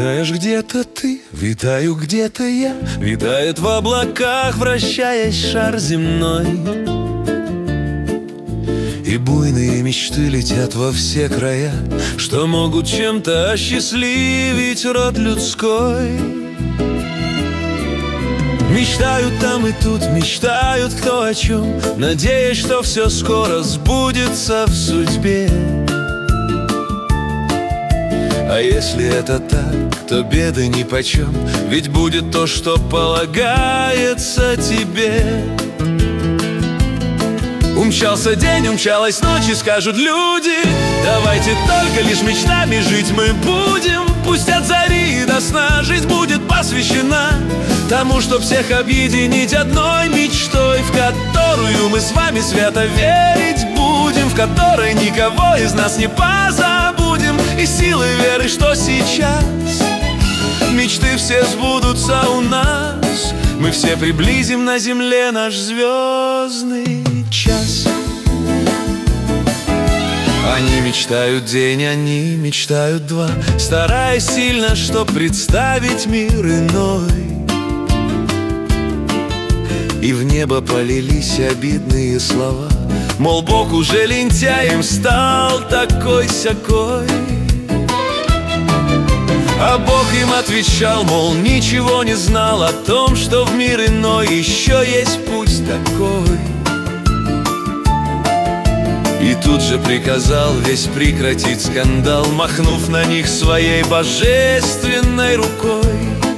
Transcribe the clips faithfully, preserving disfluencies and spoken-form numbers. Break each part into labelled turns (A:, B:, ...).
A: Витаешь где-то ты, витаю где-то я, витает в облаках, вращаясь шар земной. И буйные мечты летят во все края, что могут чем-то осчастливить род людской. Мечтают там и тут, мечтают кто о чем, надеясь, что все скоро сбудется в судьбе. А если это так, то беды нипочем, ведь будет то, что полагается тебе. Умчался день, умчалась ночь, и скажут люди: давайте только лишь мечтами жить мы будем. Пусть от зари до сна жизнь будет посвящена тому, чтоб всех объединить одной мечтой, в которую мы с вами свято верить будем, в которой никого из нас не позабудем. И силой веры, что сейчас мечты все сбудутся у нас, мы все приблизим на земле наш звездный час. Они мечтают день, они мечтают два, стараясь сильно, чтоб представить мир иной. И в небо полились обидные слова, мол, Бог уже лентяем стал такой-сякой. А Бог им отвечал, мол, ничего не знал о том, что в мир иной еще есть путь такой. И тут же приказал весь прекратить скандал, махнув на них своей божественной рукой.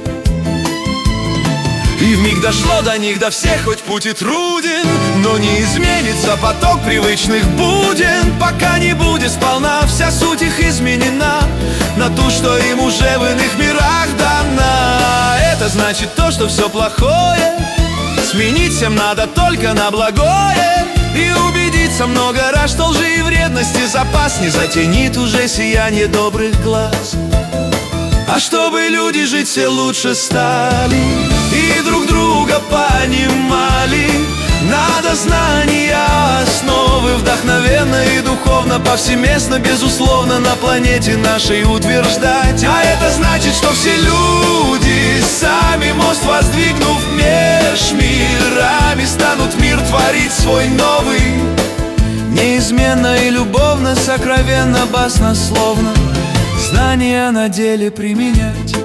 A: И вмиг дошло до них, до всех, хоть путь и труден, но не изменится поток привычных буден, пока не будет сполна вся суть их изменена на ту, что им уже в иных мирах дана. Это значит то, что все плохое сменить всем надо только на благое, и убедиться много раз, что лжи и вредности запас не затенит уже сияние добрых глаз. А чтобы люди жить все лучше стали и друг друга понимали, надо знания основы вдохновенно и духовно, повсеместно, безусловно, на планете нашей утверждать. А это значит, что все люди сами, мост воздвигнув меж мирами, станут мир творить свой новый, неизменно и любовно, сокровенно, баснословно, знания на деле применять.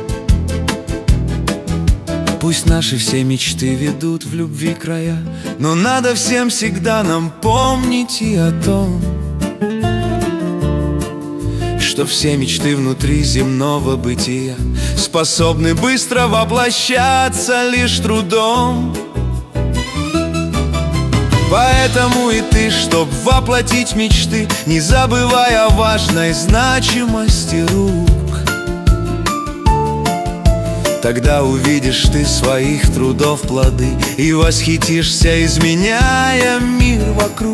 A: Пусть наши все мечты ведут в любви края, но надо всем всегда нам помнить и о том, что все мечты внутри земного бытия способны быстро воплощаться лишь трудом. Поэтому и ты, чтоб воплотить мечты, не забывай о важной значимости рук. Тогда увидишь ты своих трудов плоды и восхитишься, изменяя мир вокруг.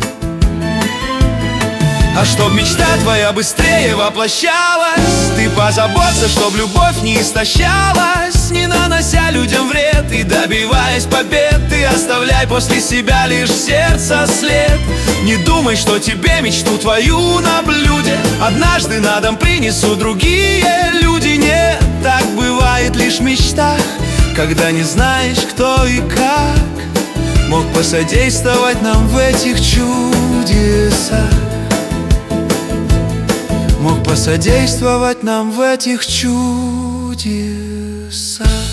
A: А чтоб мечта твоя быстрее воплощалась, ты позаботься, чтоб любовь не истощалась, не нанося людям вред и добиваясь побед. Ты оставляй после себя лишь сердца след. Не думай, что тебе мечту твою на блюде однажды на дом принесут другие люди. Нет, так бывает лишь в мечтах, когда не знаешь, кто и как мог посодействовать нам в этих чудесах. Мог посодействовать нам в этих чудесах.